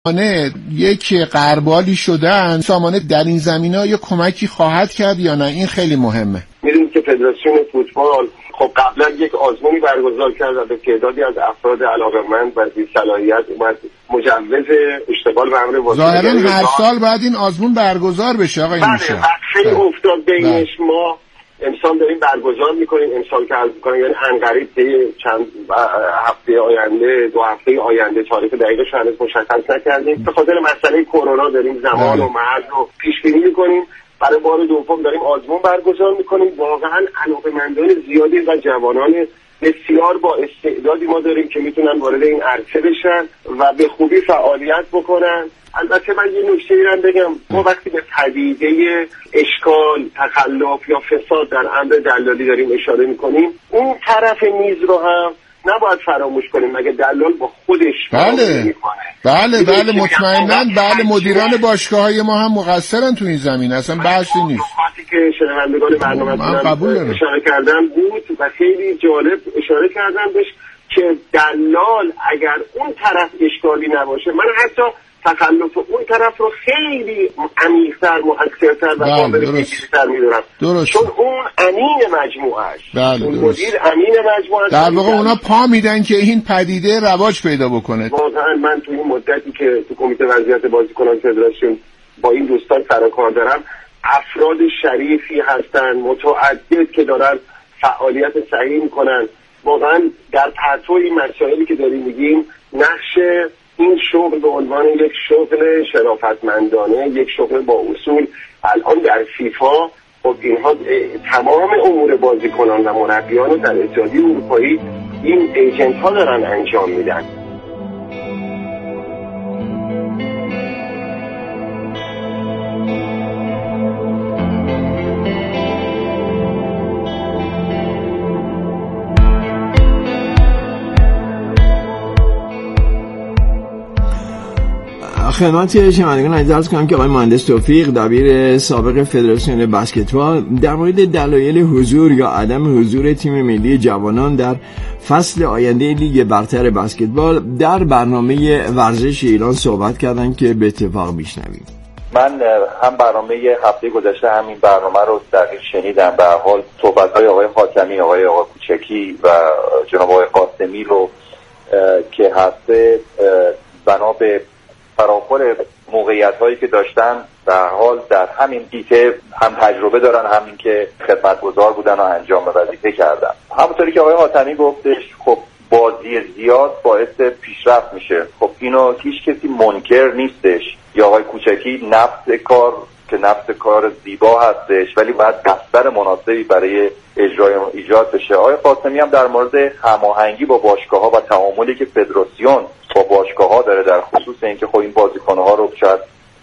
یک غربالی شدن، سامانه در این زمینه یا کمکی خواهد کرد یا نه؟ این خیلی مهمه. می‌دونیم که فدراسیون فوتبال خب قبلا یک آزمونی برگزار کرد و به تعدادی از افراد علاقه‌مند و ذی صلاحیت اومد مجوز اشتغال و امر واسطه. ظاهراً هر سال باید این آزمون برگزار بشه آقای موشا. خیلی افتاد بینش. ما امسال داریم برگزار میکنیم، امسال که عرض میکنیم یعنی انقریب چند هفته آینده، 2 هفته آینده، تاریخ دقیقش هنوز مشخص نکردیم. به خاطر مسئله کرونا داریم زمان و محل رو پیش بینی میکنیم. برای بار دوم داریم آزمون برگزار میکنیم. واقعا علاقه‌مندان زیادی و جوانان بسیار با استعدادی ما داریم که میتونن وارد این عرصه بشن و به خوبی فعالیت بکنن. البته من یه نکته‌ای رو بگم، ما وقتی به پدیده اشکال، تخلف یا فساد در امر دلالی داریم اشاره میکنیم، اون طرف میز رو هم نباید فراموش کنیم. مگه دلال با خودش بله مطمئناً بله، مدیران باشگاه‌های ما هم مقصرن تو این زمینه، اصلا بحثی نیست. وقتی که شنوندگان برنامه‌تون اشاره کردن بود و خیلی جالب اشاره کردن بهش که دلال اگر اون طرف اشکالی نباشه، من حتی تخلف اون طرف رو خیلی عمیق‌تر، مؤثرتر و قابل پیگیری‌تر می‌دونم، چون اون امین مجموعه است. اون مدیر امین مجموعه است. در واقع اونا پا میدن که این پدیده رواج پیدا بکنه. واقعا من تو این مدتی که تو کمیته وضعیت بازیکنان فدراسیون با این دوستان سر و کار دارم، افراد شریفی هستن، متعدد که دارن فعالیت صحیح میکنن. واقعا در پرتو این مسائلی که داریم میگیم، نقش این شغل به عنوان یک شغل شرافتمندانه، یک شغل با اصول، الان در فیفا خب اینها تمام امور بازیکنان و مربیان رو در اتحادیه اروپایی این ایجنت ها دارن انجام میدن. خدمت شنوندگان عرض کنم که آقای مهندس توفیق، دبیر سابق فدراسیون بسکتبال، در مورد دلایل حضور یا عدم حضور تیم ملی جوانان در فصل آینده لیگ برتر بسکتبال در برنامه ورزش ایران صحبت کردن که به اتفاق میشنویم. من هم برنامه هفته گذشته همین برنامه رو دقیق شنیدم. به هر حال صحبت‌های آقای خاتمی، آقای کوچکی و جناب آقای قاسمی رو که هسته بنا به فراخور موقعیت‌هایی که داشتن به هر حال در همین حیطه هم تجربه دارن، همین که خدمتگزار بودن و انجام وظیفه کردن. همونطوری که آقای حاتمی گفتش، خب بازی زیاد باعث پیشرفت میشه. خب اینو هیچ کسی منکر نیستش. یا آقای کوچکی نفس کار که نفس کار زیبا هستش، ولی باید بستر مناسبی برای اجرای ایجاد بشه. آقای قاسمی هم در مورد هماهنگی با باشگاه‌ها و تعاملی که فدراسیون با باشگاه‌ها داره در خصوص اینکه خب این بازیکن‌ها رو شاید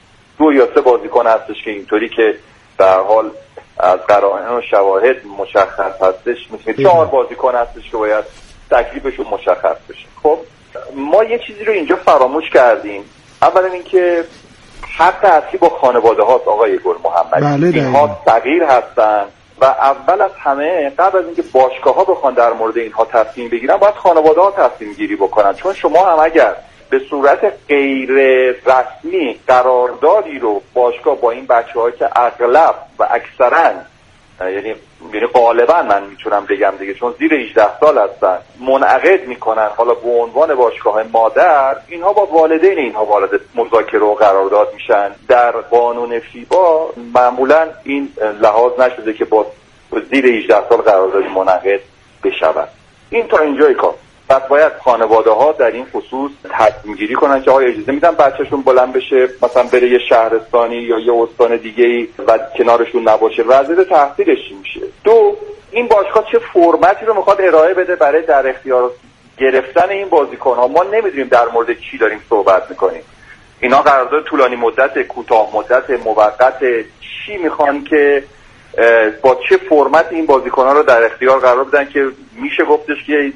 2 یا 3 بازیکن هستش که اینطوری که به هر حال از قرائن و شواهد مشخص هستش، مثل 4 بازیکن هستش که باید تکلیفشون مشخص بشه. خب ما یه چیزی رو اینجا فراموش کردیم. اولا اینکه حق اصلی با خانواده هاست آقای گل محمدی. اینها صغیر هستن و اول از همه قبل از اینکه باشگاه ها بخوان در مورد اینها تصمیم بگیرن، باید خانواده ها تصمیم گیری بکنن. چون شما هم اگر به صورت غیر رسمی قراردادی رو باشگاه با این بچه‌ها که اغلب و اکثرا یعنی غالبا من میتونم بگم دیگه، چون زیر 18 سال هستن، منعقد میکنن، حالا به عنوان باشگاه مادر، اینها با والدین اینها وارد مذاکره و قرارداد میشن. در قانون فیفا معمولا این لحاظ نشده که با زیر 18 سال قرارداد منعقد بشود. این تا اینجای کار. پس باید خانواده ها در این خصوص تصمیم گیری کنن که آیا اجازه میدن بچهشون بلند بشه مثلا بره یه شهرستانی یا یه استان دیگه‌ای و کنارشون نباشه، وضعیت تحصیلش میشه. 2 این باشگاه چه فرمتی رو میخواد ارائه بده برای در اختیار گرفتن این بازیکن‌ها. ما نمیدونیم در مورد چی داریم صحبت میکنیم. اینا قرارداد طولانی مدت، کوتاه مدت، موقت، چی میخوان که با چه فرمت این بازیکن‌ها رو در اختیار قرار بدن که میشه گفتش که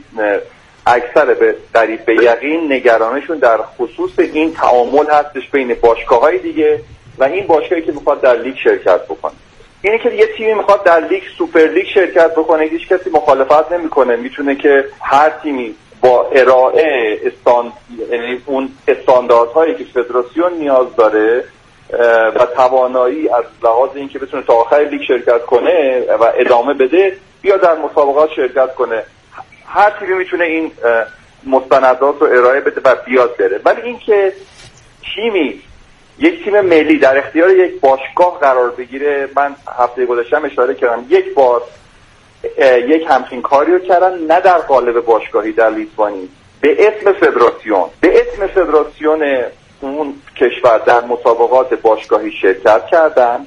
اکثر به قریب به یقین نگرانشون در خصوص این تعامل هستش بین باشگاه‌های دیگه و این باشگاهی که میخواد در لیگ شرکت بکنه. اینه که یه تیمی میخواد در لیگ سوپر لیگ شرکت بکنه، هیچ کسی مخالفت نمیکنه، میتونه که هر تیمی با ارائه یعنی اون استانداردهایی که فدراسیون نیاز داره و توانایی از لحاظ اینکه بتونه تا آخر لیگ شرکت کنه و ادامه بده بیا در مسابقات شرکت کنه. هر تیمی میتونه این مستندات رو ارائه بده و بیاد بره. ولی اینکه یک تیم ملی در اختیار یک باشگاه قرار بگیره، من هفته گذشته اشاره کردم یک بار یک همچین کاری رو کردن، نه در قالب باشگاهی در لیتوانی، به اسم فدراسیون اون کشور در مسابقات باشگاهی شرکت کردن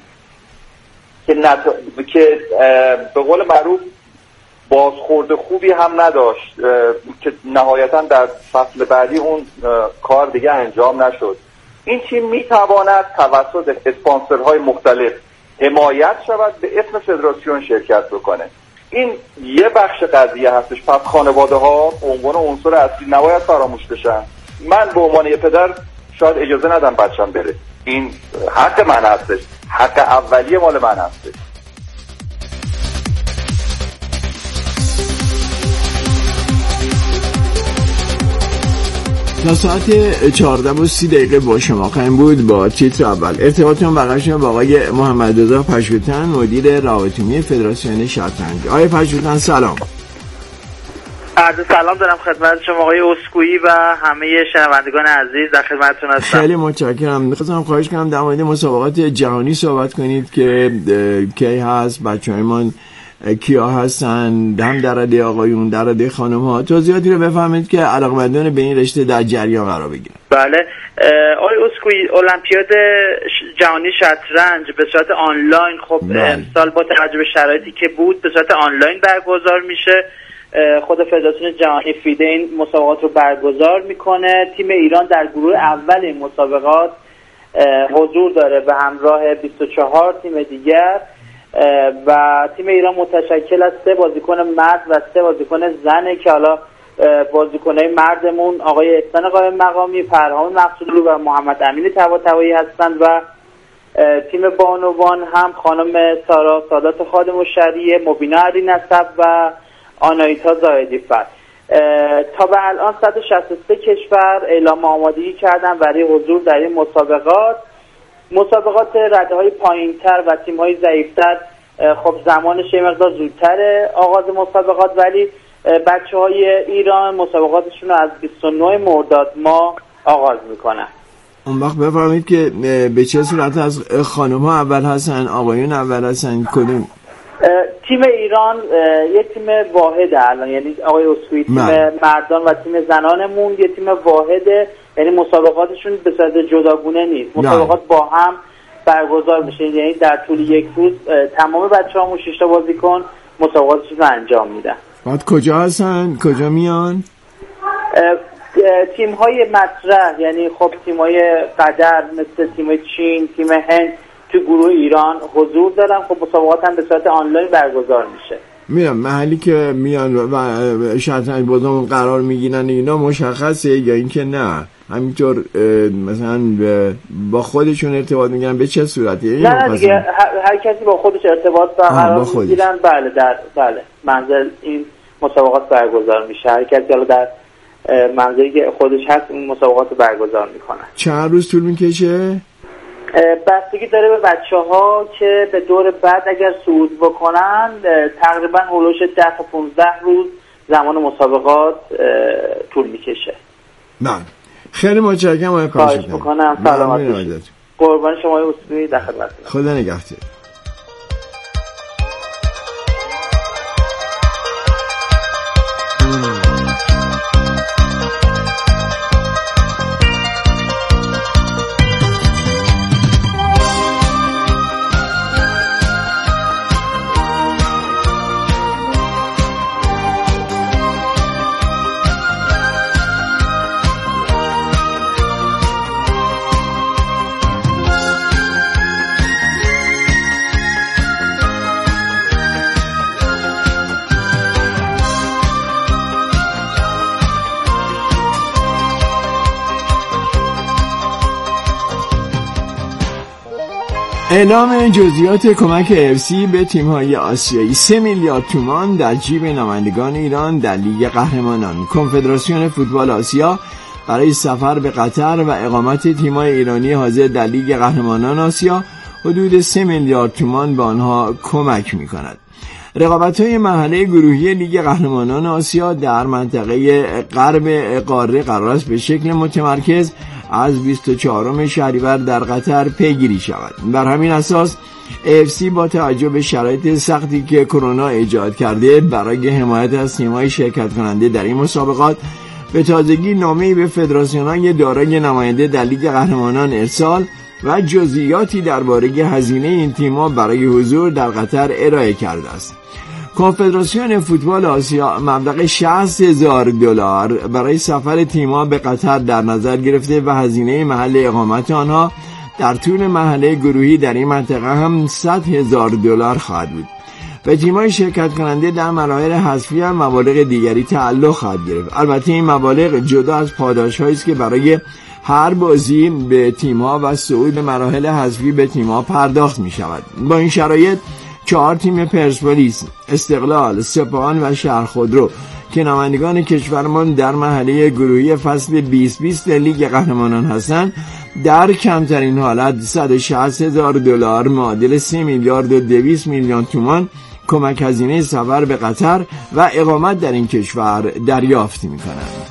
که به قول معروف بازخورد خوبی هم نداشت که نهایتا در فصل بعدی اون کار دیگه انجام نشد. این تیم میتواند توسط اسپانسرهای مختلف حمایت شود، به اسم فدراسیون شرکت بکنه. این یه بخش قضیه هستش. پس خانواده ها به عنوان عنصر اصلی نباید فراموش بشن. من به عنوان یه پدر شاید اجازه ندم بچم بره، این حق من هستش، حق اولیه مال من هستش. تا ساعت 14:30 با شما خواهیم بود با تیتر اول. ارتباطتون برقرار با آقای محمد رضا پژوهان، مدیر روابط عمومی فدراسیون شطرنج. آقای پژوهان سلام. عرض سلام دارم خدمت شما آقای اسکویی و همه شنوندگان عزیز، در خدمتتون هستم. خیلی متشکرم. می‌خواستم خواهش کنم در مورد مسابقات جهانی صحبت کنید که کی هست، بچه‌هایمان کیا هستن، هم در رده آقایون در رده خانم‌ها، توضیحاتی رو بفهمید که علاقه‌مندان به این رشته در جریان قرار بگیرن. بله آقای اسکویی، المپیاد جهانی شطرنج به صورت آنلاین خب امسال با توجه به شرایطی که بود به صورت آنلاین برگزار میشه. خود فدراسیون جهانی فیده این مسابقات رو برگزار میکنه. تیم ایران در گروه اول این مسابقات حضور داره به همراه 24 تیم دیگر و تیم ایران متشکل از 3 بازیکن مرد و 3 بازیکن زنه که حالا بازیکنای مردمون آقای احسان قائم مقامی، فرهام مقصودلو و محمد امین طباطبایی هستند و تیم بانوان هم خانم سارا سادات خادم الشریعه، مبینا علی نسب و آنایتا زاهدی فر. تا به الان 163 کشور اعلام آمادگی کردن برای حضور در این مسابقات رده‌های پایین‌تر و تیم‌های ضعیف‌تر خب زمانش یه مقدار زودتر آغاز مسابقات، ولی بچه‌های ایران مسابقاتشون رو از 29 مرداد ماه آغاز میکنن. اون وقت بفرمایید که به چه صورت از خانم‌ها اول هستن، آقایون اول هستن، کدوم؟ تیم ایران یه تیم واحده الان، یعنی آقای اسکویی تیم مردان و تیم زنانمون یه تیم واحده، یعنی مسابقاتشون به صورت جداگونه نیست، مسابقات با هم برگزار میشه، یعنی در طول یک روز تمام بچه‌هامون 6 تا بازیکن مسابقاتشون رو انجام میدن. بعد کجا هستن؟ کجا میان؟ تیم‌های مطرح، یعنی خب تیم‌های قطر مثل تیم چین، تیم هند تو گروه ایران حضور دارن. خب مسابقات هم به صورت آنلاین برگزار میشه. میرم محلی که میان و شطرنج بازمون قرار میگیرن اینا مشخصه یا اینکه نه همینطور مثلا با خودشون ارتباط میگیرن به چه صورتی؟ نه دیگه هر کسی با خودش ارتباط قرار میگیرن. بله منزل این مسابقات برگزار میشه، هر کسی حالا در منزلی که خودش هست این مسابقات رو برگزار میکنن. چند روز طول میکشه؟ بستگی داره به بچه‌ها که به دور بعد اگر صعود بکنن تقریبا هولوش 10 تا 15 روز زمان مسابقات طول میکشه. نه خیلی متشکرم آقای پژوهان. خواهش میکنم. سلامت باشید. قربان شما اسکویی، در خدمتتونم. خدا نگهدار. اعلام جزئیات کمک AFC به تیم‌های آسیایی. 3 میلیارد تومان در جیب نمایندگان ایران در لیگ قهرمانان. کنفدراسیون فوتبال آسیا برای سفر به قطر و اقامت تیم‌های ایرانی حاضر در لیگ قهرمانان آسیا حدود 3 میلیارد تومان به آنها کمک می‌کند. رقابت‌های مرحله گروهی لیگ قهرمانان آسیا در منطقه غرب قاره قرار است به شکل متمرکز از 24 شهریور در قطر پیگیری شود. بر همین اساس AFC با توجه به شرایط سختی که کرونا ایجاد کرده برای حمایت از تیم‌های شرکت کننده در این مسابقات به تازگی نامه‌ای به فدراسیون‌های دارای نماینده در لیگ قهرمانان ارسال و جزئیاتی درباره هزینه این تیم‌ها برای حضور در قطر ارائه کرده است. کنفدراسیون فوتبال آسیا مبلغ $60,000 برای سفر تیم‌ها به قطر در نظر گرفته و هزینه محل اقامت آنها در طول مرحله گروهی در این منطقه هم $100,000 خواهد بود. به تیم‌های شرکت کننده در مراحل حذفی هم مبالغ دیگری تعلق خواهد گرفت. البته این مبالغ جدا از پاداش‌هایی است که برای هر بازی به تیم‌ها و صعود به مراحل حذفی به تیم‌ها پرداخت می‌شود. با این شرایط 4 تیم پرسپولیس، استقلال، سپاهان و شهرخودرو که نمایندگان کشورمان در مرحله گروهی فصل 2020 لیگ قهرمانان هستند در کمترین حالت $160,000 معادل 3 میلیارد و 200 میلیون تومان کمک هزینه سفر به قطر و اقامت در این کشور دریافت می‌کنند.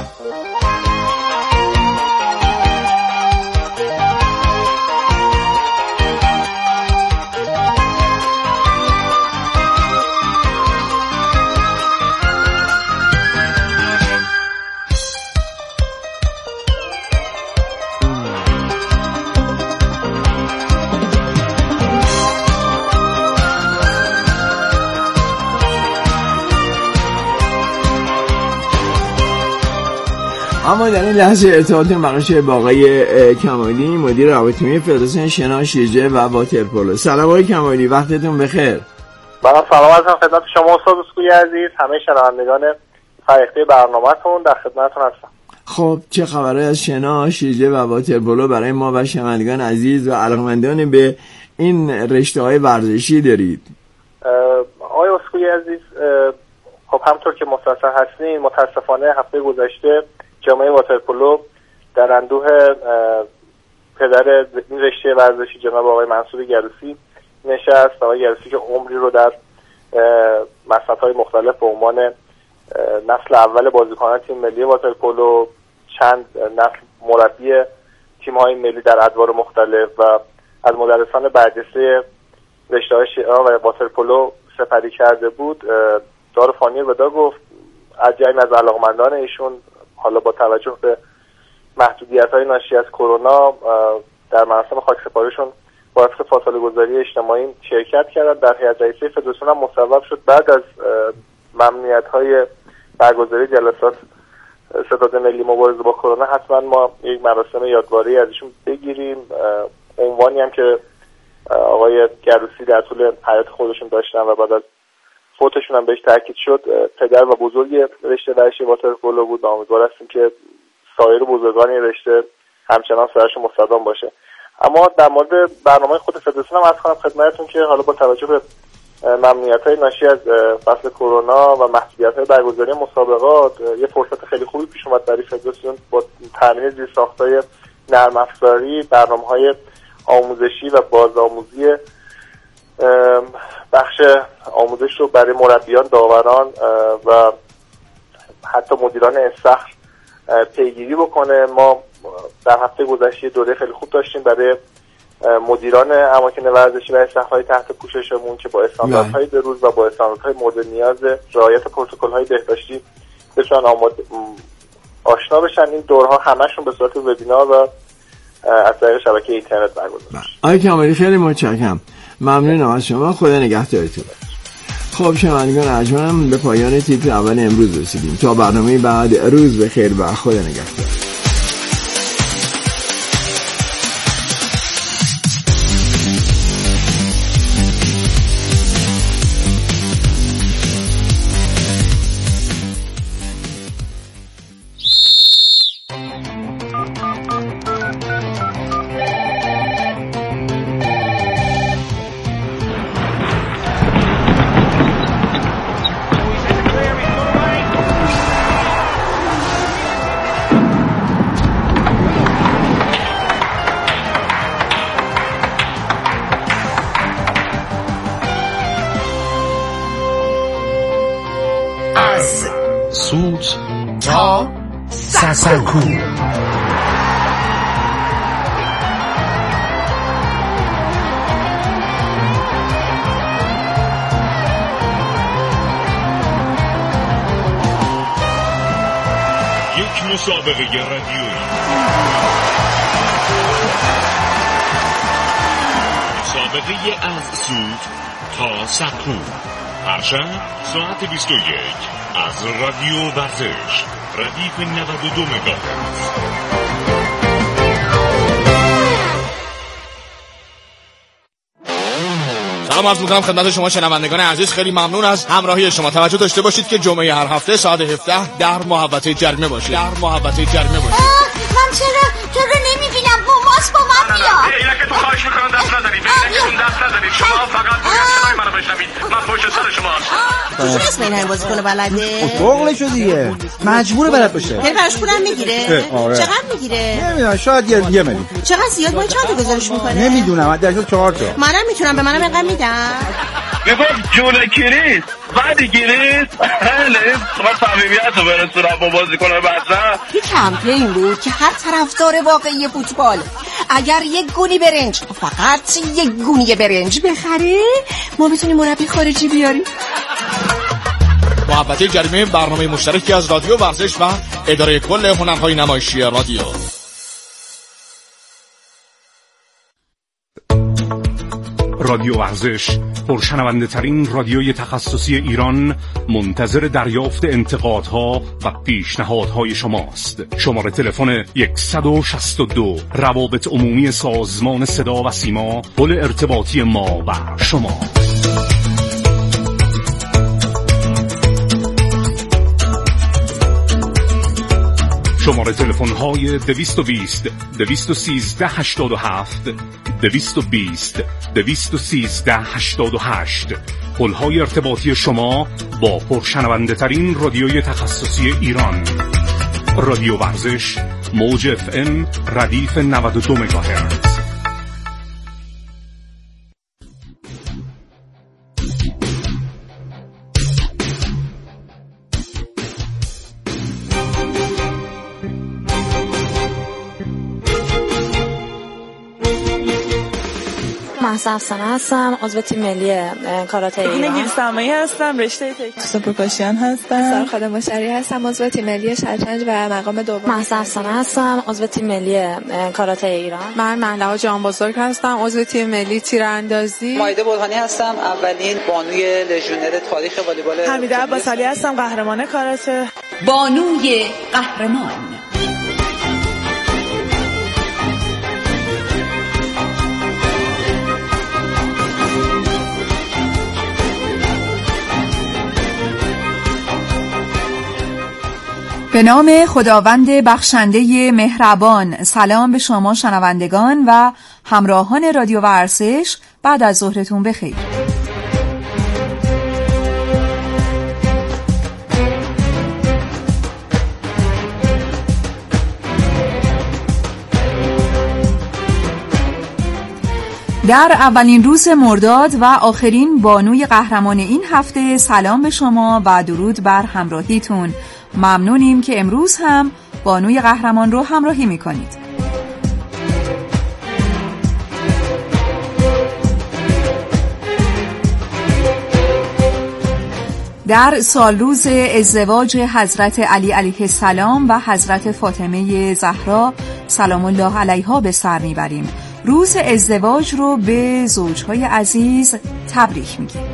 اما در این لحظه ارتباط مقاشه با آقای کمالی، مدیر روابط فدراسیون شنا، شیرجه و واترپولو. سلام آقای کمالی، وقتتون بخیر. منم سلام عرض خدمت شما استاد اسکوئی عزیز، همه شنوندگان فرهیخته برنامه‌تون، در خدمتتون هستم. خب چه خبره از شنا، شیرجه و واترپولو برای ما و شنوندگان عزیز و علاقه‌مندان به این رشته‌های ورزشی دارید؟ آقای اسکوئی عزیز، خب همونطور که مستحضر هستین متاسفانه هفته گذشته جامعه واترپولو در اندوه پدر این رشته ورزشی جناب آقای منصور گروسی نشست. آقای گروسی که عمری رو در مسابقات مختلف به عنوان نسل اول بازیکنان تیم ملی واترپولو، چند نسل مربی تیم‌های ملی در ادوار مختلف و از مدرسان برجسته رشته‌های شنا و واترپولو سپری کرده بود، دار فانی ودا گفت. از جمعی از علاقمندان ایشون حالا با توجه به محدودیت‌های ناشی از کرونا در مراسم خاکسپاریشون با وفق فاصله گذاری اجتماعی شرکت کردن. در هیئت رئیسه فدراسیون هم مصوب شد بعد از ممنوعیت‌های برگزاری جلسات ستاد ملی مبارزه با کرونا حتما ما یک مراسم یادگاری ازشون بگیریم. عنوانی هم که آقای گروسی در طول حیات خودشون داشتن و بعد از فوتشون هم بهش تاکید شد، پدر و بزرگ رشته ورزشی واترپولو بود. امیدوار هستیم که سایر بزرگان این رشته همچنان سرشون مستدام باشه. اما در مورد برنامه خود فدراسیون هم عرض کنم خدمتتون که حالا با توجه به ممنوعیت‌های ناشی از فصل کرونا و محدودیت‌های برگزاری مسابقات یه فرصت خیلی خوبی پیش اومد برای فدراسیون با تامین زیرساخت‌های نرم افزاری، برنامه‌های آموزشی و بازآموزی بخش آموزش رو برای مربیان، داوران و حتی مدیران استخر پیگیری بکنه. ما در هفته گذشته دوره خیلی خوب داشتیم برای مدیران اماکن ورزشی و استخرهای تحت پوششمون که با استانداردهای بروز و با استانداردهای مورد نیاز رعایت پروتکل‌های بهداشتی بتونن آشنا بشن. این دورها همشون به صورت وبینار و از طریق شبکه اینترنت برگزار میشه. آقای کمالی خیلی متشکرم، ممنونم از شما، خدا نگهدارتون. خب شنوندگان ارجمند، به پایان تیتر اول امروز رسیدیم. تا برنامه بعد، روز بخیر و خدا نگهدار. سوت تا ساسکو. یک مسابقه رادیویی، مسابقه از سوت تا سکو، هر شب ساعت 21 از رادیو ورزش، ردیف 92 مگاهرتز. سلام عرض می‌کنم خدمت شما شنوندگان عزیز، خیلی ممنون از همراهی شما. توجه داشته باشید که جمعه هر هفته ساعت 17 در محوطه جریمه باشید. من چرا نمی‌بینم؟ ماست با من بیا. اینا که تو خواهش می‌کنم دست نزنید. دست نزنید. شما فقط صدای منو بشنوید. من پشت سر شماست. چون اسم این همین بازیکن بلده؟ فوقلشو دیگه. مجبوره بلد باشه. یعنی براش پولم میگیره؟ آره. چقدر میگیره؟ نمیدونم، شاید یه میلیون. چقدر زیاد؟ ما چند تا گزارش می‌کنه؟ نمیدونم، در 4 تا. منم میتونم، به منم اینقدر میدم. میگفت جون کریس بعد گریس هله ما صمیمیت رو برسونم با بازیکن بعد. یه کمپین بود که هر طرفدار واقعی فوتبال اگر یک گونی برنج، فقط یک گونی برنج بخره، ما بتونیم مربی خارجی بیاریم. محوطه جریمه، برنامه مشترکی از رادیو ورزش و اداره کل هنرهای نمایشی رادیو. رادیو ورزش، پرشنونده ترین رادیوی تخصصی ایران، منتظر دریافت انتقادها و پیشنهادهای شماست. شماره تلفن 162 روابط عمومی سازمان صدا و سیما، پل ارتباطی ما و شما. شماره تلفن های 220 213 87 220 213 88، پل‌های ارتباطی شما با پرشنونده ترین رادیوی تخصصی ایران. رادیو ورزش، موج FM، ردیف 92 مگاهرتز. مهسا افسانه هستم، عضو تیم ملی کاراته ایران. نگین سمایی هستم، رشته سوپرکاشیان هستم. سرخاله مشری هستم، عضو تیم ملی شطرنج و مقام دوم. مهسا افسانه هستم، عضو تیم ملی کاراته ایران. من مهلا جان بزرگ هستم، عضو تیم ملی تیراندازی. مایده برهانی هستم، اولین بانوی لژیونر تاریخ والیبال. حمیده عباسعلی هستم، قهرمان کاراته. بانوی قهرمان. به نام خداوند بخشنده مهربان. سلام به شما شنوندگان و همراهان رادیو ورزش، بعد از ظهرتون بخیر. در اولین روز مرداد و آخرین بانوی قهرمان این هفته، سلام به شما و درود بر همراهیتون. ممنونیم که امروز هم بانوی قهرمان رو همراهی میکنید. در سالروز ازدواج حضرت علی علیه السلام و حضرت فاطمه زهرا سلام الله علیها به سر میبریم. روز ازدواج رو به زوجهای عزیز تبریک میگیم.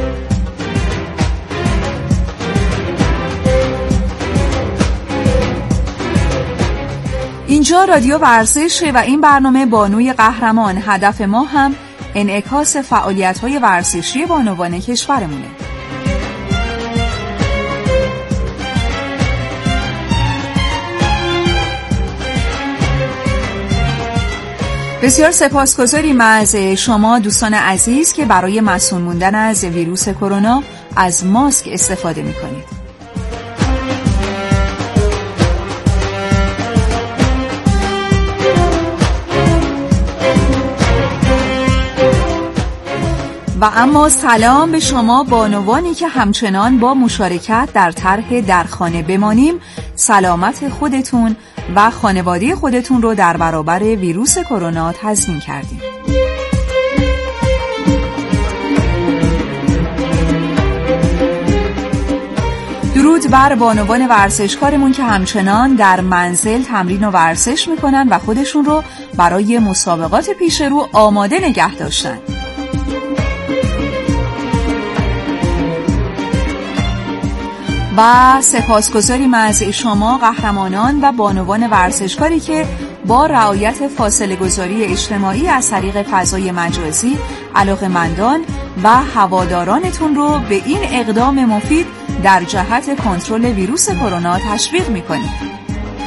اینجا رادیو ورزش و این برنامه بانوی قهرمان. هدف ما هم انعکاس فعالیت‌های ورزشی بانوان کشورمونه. بسیار سپاسگزاریم از شما دوستان عزیز که برای مسئول موندن از ویروس کرونا از ماسک استفاده می‌کنید. و اما سلام به شما بانوانی که همچنان با مشارکت در طرح در خانه بمانیم سلامت خودتون و خانواده خودتون رو در برابر ویروس کرونا تضمین کردیم. درود بر بانوان ورزشکارمون که همچنان در منزل تمرین و ورزش میکنن و خودشون رو برای مسابقات پیش رو آماده نگه داشتن. و سپاسگزاریم از شما قهرمانان و بانوان ورزشکاری که با رعایت فاصله گذاری اجتماعی از طریق فضای مجازی علاقه‌مندان و هوادارانتون رو به این اقدام مفید در جهت کنترل ویروس کرونا تشویق می‌کنید.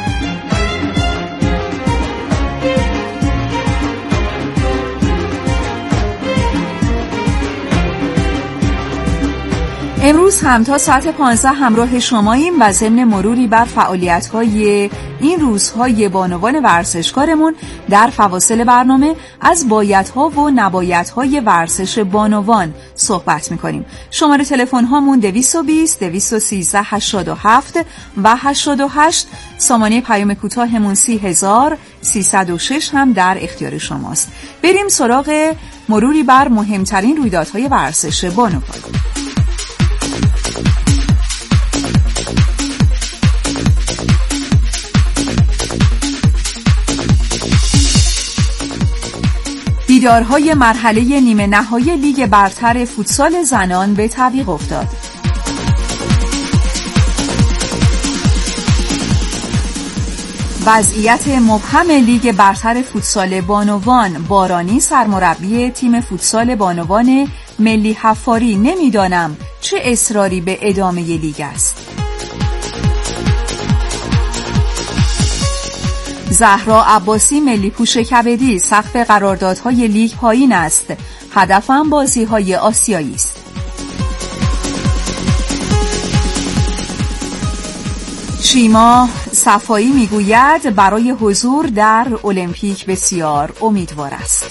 امروز هم تا ساعت 15 همراه شماییم و ضمن مروری بر فعالیت‌های این روزهای بانوان ورزشکارمون در فواصل برنامه از بایدها و نبایدهای ورزش بانوان صحبت می‌کنیم. شماره تلفن هامون 220 213 87 و 88، سامانه پیام کوتاهمون 30306 هم در اختیار شماست. بریم سراغ مروری بر مهمترین رویدادهای ورزش بانوان. دیدارهای مرحله نیمه نهایی لیگ برتر فوتسال زنان به تعویق افتاد. وضعیت مبهم لیگ برتر فوتسال بانوان، بارانی سرمربی تیم فوتسال بانوان ملی حفاری نمیدانم چه اصراری به ادامه لیگ است. زهرا عباسی ملی پوش کبدی، سقف قراردادهای لیگ پایین است، هدفم بازی‌های آسیایی است. شیما صفایی میگوید برای حضور در المپیک بسیار امیدوار است.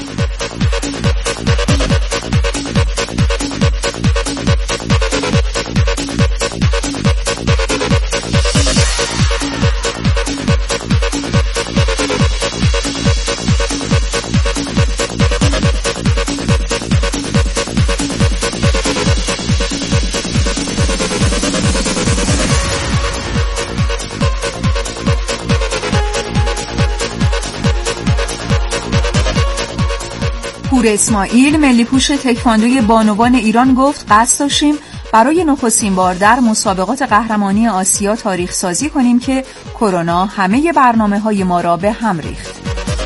پور اسماعیل ملی پوش تکواندوی بانوان ایران گفت قصد داشتیم برای نخستین بار در مسابقات قهرمانی آسیا تاریخ سازی کنیم که کرونا همه برنامه‌های ما را به هم ریخت.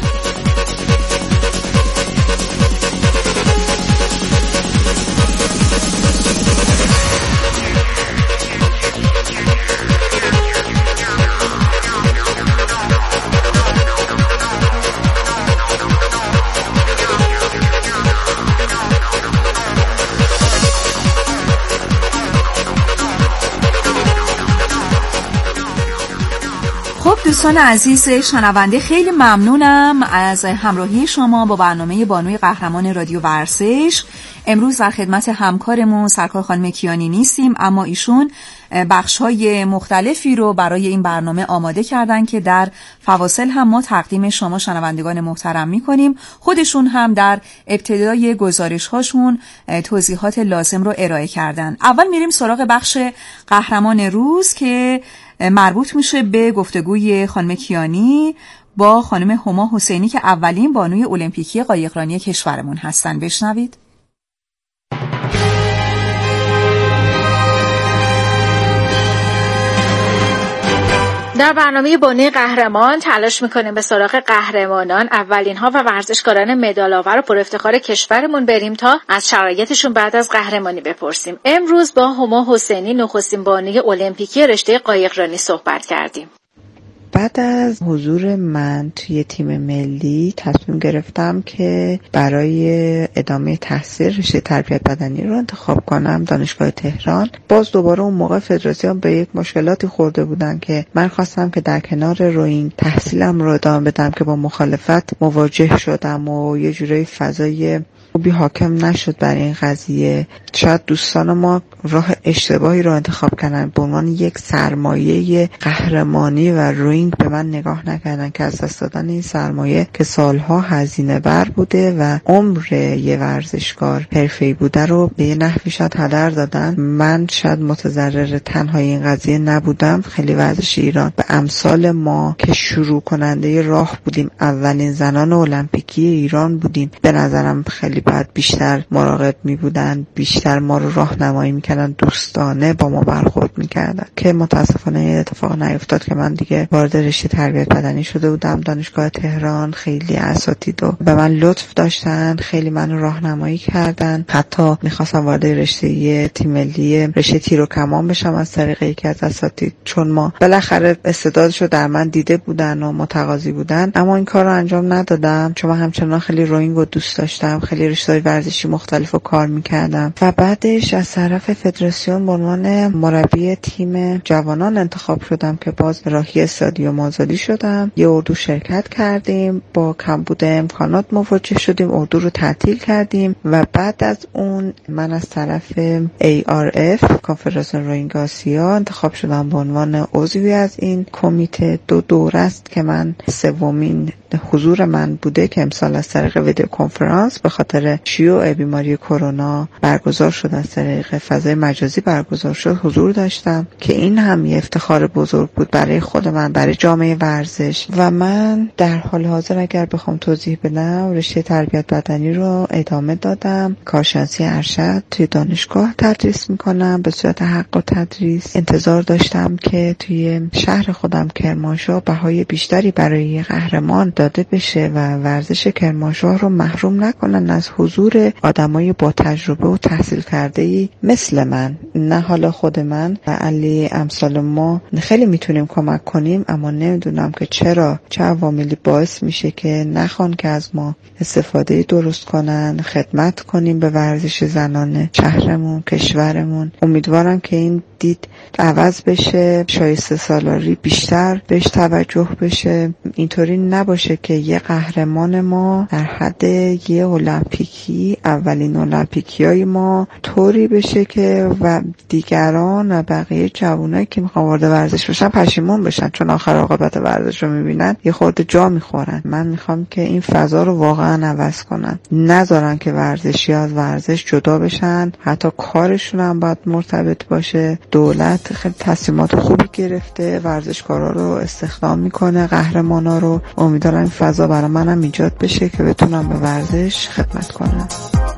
دوستان عزیز شنونده، خیلی ممنونم از همراهی شما با برنامه بانوی قهرمان رادیو ورزش. امروز در خدمت همکارمون سرکار خانم کیانی نیستیم، اما ایشون بخش‌های مختلفی رو برای این برنامه آماده کردن که در فواصل هم ما تقدیم شما شنوندگان محترم می‌کنیم. خودشون هم در ابتدای گزارش‌هاشون توضیحات لازم رو ارائه کردن. اول میریم سراغ بخش قهرمان روز که مربوط میشه به گفتگوی خانم کیانی با خانم هما حسینی که اولین بانوی المپیکی قایقرانی کشورمون هستن. بشنوید. در برنامه بانوی قهرمان تلاش میکنیم به سراغ قهرمانان، اولین ها و ورزشکاران مدال‌آور و پر افتخار کشورمون بریم تا از شرایطشون بعد از قهرمانی بپرسیم. امروز با هما حسینی نخستین بانوی المپیکی رشته قایقرانی صحبت کردیم. بعد از حضور من توی تیم ملی تصمیم گرفتم که برای ادامه تحصیل رشته تربیت بدنی رو انتخاب کنم دانشگاه تهران. باز دوباره اون موقع فدراسیون به یک مشکلاتی خورده بودن که من خواستم که در کنار روینگ تحصیلم رو ادامه بدم که با مخالفت مواجه شدم و یه جورایی فضای خوبی حاکم نشد برای این قضیه. شاید دوستان ما راه اشتباهی رو انتخاب کردن، به عنوان یک سرمایه قهرمانی و روینگ به من نگاه نکردن که از دست دادن این سرمایه که سالها هزینه بر بوده و عمر یه ورزشکار حرفه‌ای بوده رو به یه نحوی شاید هدر دادن. من شاید متضرر تنهای این قضیه نبودم. خیلی ورزش ایران به امثال ما که شروع کننده راه بودیم، اولین زنان المپیکی ایران بودیم، به نظرم خیلی باید بیشتر مراقب می بودن، بیشتر ما رو راهنمایی میکردن، دوستانه با ما برخورد میکردن که متاسفانه اتفاق نیفتاد که من دیگه وارد رشته تربیت بدنی شده بودم دانشگاه تهران. خیلی اساتید به من لطف داشتن، خیلی منو راهنمایی کردن. حتی میخواستم وارد رشته تیم ملی رشته تیر و کمان بشم از طریق یکی از اساتید، چون ما بالاخره استعدادشو در من دیده بودن و متقاضی بودن، اما این کار رو انجام ندادم چون من همچنان خیلی روینگ رو دوست داشتم، خیلی رشته‌های ورزشی مختلف رو کار میکردم. و بعدش از طرف فدراسیون به عنوان مربی تیم جوانان انتخاب شدم که باز راهی استادیوم آزادی شدم. یه اردو شرکت کردیم، با کمبود امکانات مواجه شدیم، اردو رو تعطیل کردیم و بعد از اون من از طرف ARF کنفدراسیون روینگ آسیا انتخاب شدم به عنوان عضوی از این کمیته. 2 دوره است که من سومین حضور من بوده که امسال از طریق ویدیو کنفرانس به خاطر شیوع بیماری کرونا برگزار شد، از طریق فضای مجازی برگزار شد، حضور داشتم که این هم یه افتخار بزرگ بود برای خود من، برای جامعه ورزش. و من در حال حاضر اگر بخوام توضیح بدم رشته تربیت بدنی رو ادامه دادم، کارشناسی ارشد توی دانشگاه تدریس میکنم به صورت حق و تدریس. انتظار داشتم که توی شهر خودم کرمانشاه بهای بیشتری برای قهرمان داده بشه و ورزش کرمانشاه رو محروم نکنن از حضور آدمای با تجربه و تحصیل کرده‌ای مثل من. نه حالا خود من و علی امثال ما خیلی میتونیم کمک کنیم، اما نمیدونم که چرا، چه عواملی باعث میشه که نخوان که از ما استفاده درست کنن، خدمت کنیم به ورزش زنان شهرمون، کشورمون. امیدوارم که این دید عوض بشه، شایسته سالاری بیشتر بهش توجه بشه. اینطوری نباشه که یه قهرمان ما در حد یه المپیکی، اولین المپیکیای ما طوری بشه که و دیگران و بقیه جوانایی که میخوان وارد ورزش بشن پشیمون بشن، چون آخر عاقبت ورزش رو میبینن یه خورده جا میخورن. من میخوام که این فضا رو واقعا عوض کنن، نذارن که ورزشی از ورزش جدا بشن، حتی کارشون هم باید مرتبط باشه. دولت خیلی تصمیمات خوبی گرفته، ورزشکارا رو استخدام میکنه، قهرمانا رو. امیدوارم این فضا برای منم ایجاد بشه که بتونم به ورزش خدمت کنم.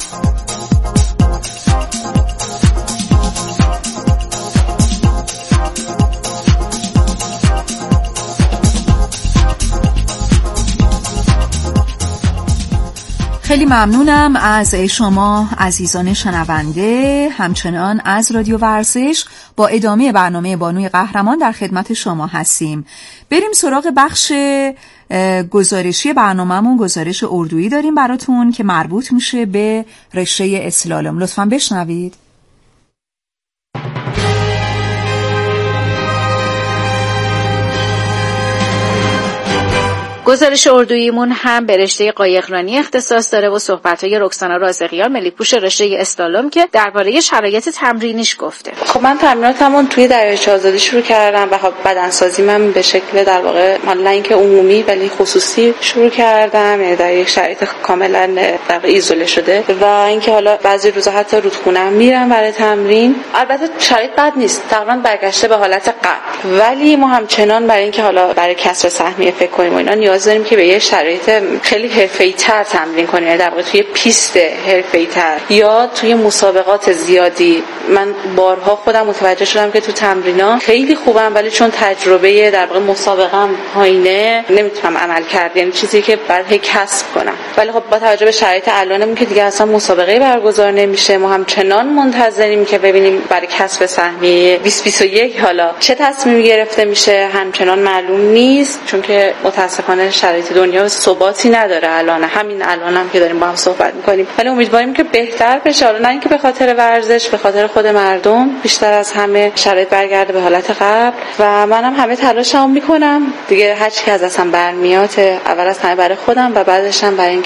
خیلی ممنونم از شما عزیزان شنونده، همچنان از رادیو ورزش. با ادامه برنامه بانوی قهرمان در خدمت شما هستیم. بریم سراغ بخش گزارشی برنامه‌مون. گزارش اردویی داریم براتون که مربوط میشه به رشته اسلالوم. لطفاً بشنوید. گزارش اردوییمون هم به رشته قایقرانی اختصاص داره و صحبت‌های رکسانا رازقیان ملی پوش رشته اسلالوم که درباره شرایط تمرینیش گفته. خب من تمریناتمون توی دریاچه آزادی شروع کردم و خب بدنسازی من به شکل در واقع نه اینکه عمومی ولی خصوصی شروع کردم، یعنی در یک شرایط کاملا در واقع ایزوله شده و اینکه حالا بعضی روزا حتی رودخونه میرم برای تمرین. البته شرایط بد نیست، تقریبا برگشته به حالت قبل، ولی ما همچنان برای اینکه حالا برای کسر سهمیه فکر کنیم و اینا نیاز داریم که به یه شرایط خیلی حرفه‌ای‌تر تمرین کنیم، یعنی در واقع توی پیست حرفه‌ای‌تر یا توی مسابقات زیادی. من بارها خودم متوجه شدم که تو تمرینا خیلی خوبم ولی چون تجربه در واقع مسابقه‌ام پایینه نمیتونم عمل کرد، یعنی چیزی که برای کسب کنم. ولی خب با توجه به شرایط الانمون که دیگه اصلا مسابقه برگزار نمیشه، ما همچنان منتظریم که ببینیم برای کسب سهمیه 2021 حالا چه تصمیمی گرفته میشه، همچنان معلوم نیست، چون که متاسفانه شرایط دنیا ثباتی نداره الان، همین الانم که داریم با هم صحبت میکنیم. ولی امیدواریم که بهتر بشه، حالا نه اینکه به خاطر ورزش، به خاطر خود مردم بیشتر از همه شرایط برگرده به حالت قبل و منم همه تلاشمو میکنم دیگه. هر چی که از دستم برمیاد اول از همه برای خودم و بعدش هم برای